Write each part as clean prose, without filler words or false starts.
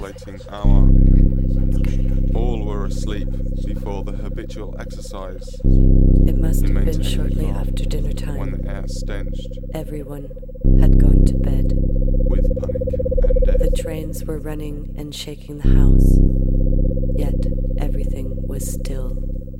calculating hour. All were asleep before the habitual exercise It must in have been maintaining shortly calm after dinner time. when the air stenched Everyone had gone to bed. with panic and death. The trains were running and shaking the house, yet everything was still.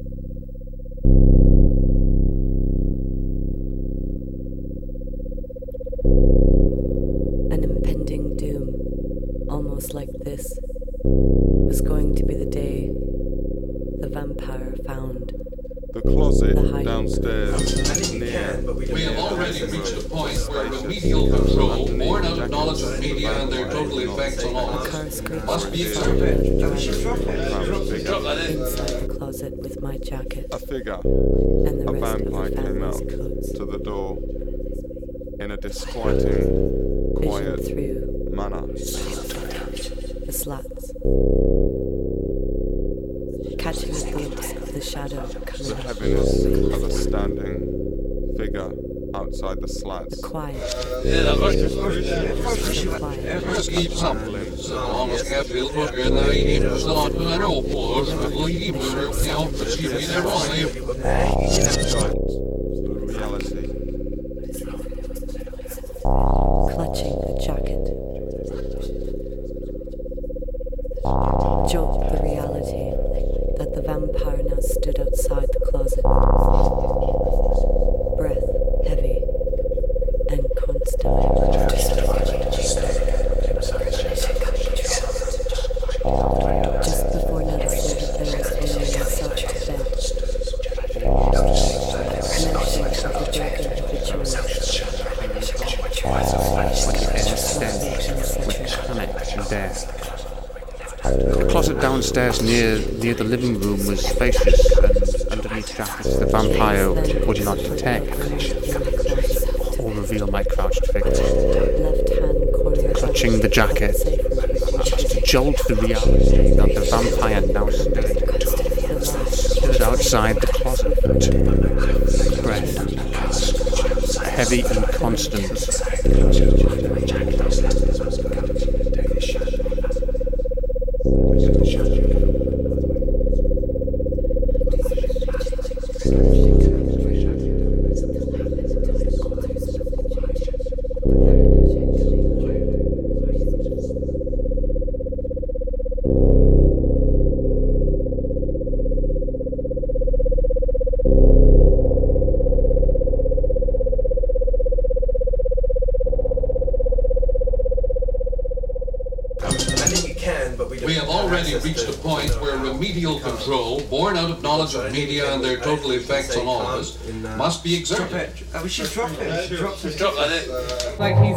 An impending doom, almost like this, was going to be the day the vampire found The closet the height. downstairs near We have already reached a point where remedial control, born out of knowledge of media and their total effects on all A of car us, screeched must be outside examined. the Drop that in. inside the closet with my jacket a figure. and the A rest of vampire the came family's out coats. to the door in a disquieting, Vision quiet through manner. the slats, catching a glimpse of the shadow The coming up. heaviness of a standing figure outside the slats. The quiet, Ja, dat was so quiet. keep something. So anders gaat veel drukker dan je niet verstaat van een oploos. Dan wil je niet meer op jou precies wie er was. The reality. Clutching the jacket. Jolt the reality that the vampire now stood outside the closet. Breath heavy and constant. Just before noticing that there was only myself to bed. Mention of the broken habituals. The closet downstairs near the living room was spacious, and underneath jackets the vampire would not detect or reveal my crouched figure. Left hand corner Clutching the jacket, to jolt the reality that the vampire now stood outside the closet. Breath heavy and constant. We have already reached a point where remedial control, born out of knowledge of media and their total effects on all of us, must be exerted. We should drop it. Drop Drop that in. Like he's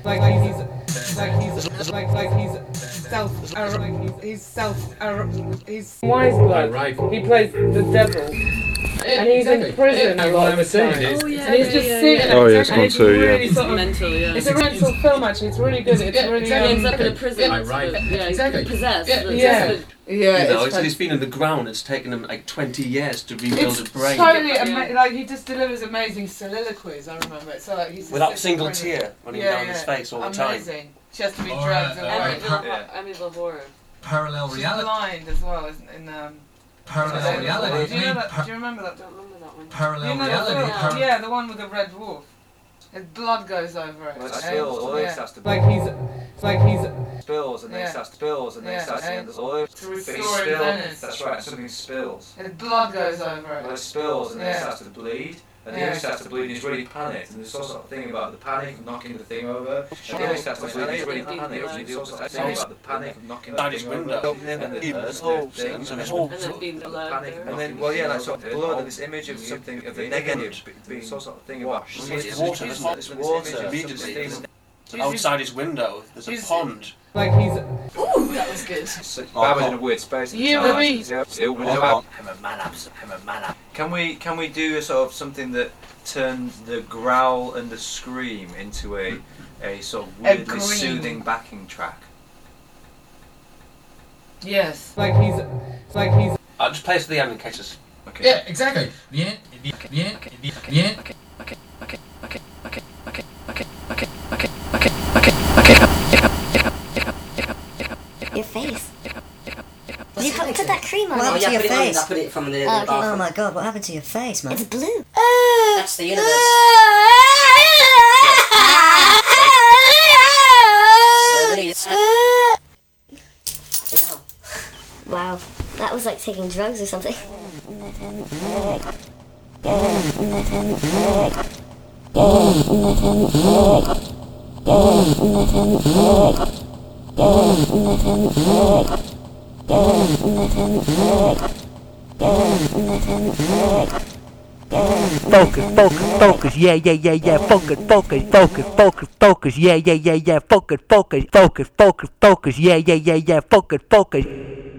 he's wise blood. Right. He plays the devil. And he's in prison a lot of the time. Oh, yeah, And he's just sitting there. Oh, yeah, it's and one too, yeah. really sort of, Mental, yeah. it's a mental film actually, it's really good. It's really He ends up in a prison. Right. Yeah, Exactly. possessed. Yeah. Yeah. You know, he's been in the ground. It's taken him like 20 years to rebuild a brain totally Yeah. like he just delivers amazing soliloquies. I remember it. So like he's without a just single brilliant. tear running down his face all the time. Amazing. She has to be Or, dragged or away. Amityville Horror. Parallel She's reality. blind as well, isn't in Parallel reality. Do you know that? Do you remember that? Don't remember that one. Parallel You know reality. the film? Yeah, the one with the red wolf. His blood goes over it. Well, it's And- spills, all yeah. this has to be- Like he's spills and then Yeah. it starts to spills and then Yeah, it starts to and end. All to things restore spill. Venice. That's right, something spills. His blood goes over Well, it. it spills and then it Yeah. starts to bleed. And Yeah. the other starts to bleed and he's really panicked. And there's also a thing about the panic of knocking the thing over. And the other starts to bleed and he's really panicked. And there's also a thing about the panic of knocking the Outside his thing window. over. And His whole thing. And then being the blood panic, there. and then, well, yeah, like sort of blood and this image of something of the negative being some sort of thing about It's water, isn't it? It's water. Immediately. Outside his window, there's a He's- pond. Like he's Ooh, that was good. Bab was in a weird space. At the You time. and me. Can we do a sort of something that turns the growl and the scream into a sort of weirdly green. soothing backing track? yes. I'll just play it to the end in case it's... Okay. Yeah, exactly. Bien. If What happened to your face? I put it from the Oh my god, what happened to your face, man? It's blue. That's the universe. Wow, that was like taking drugs or something. Focus, yeah, focus, focus, yeah, focus, yeah, focus.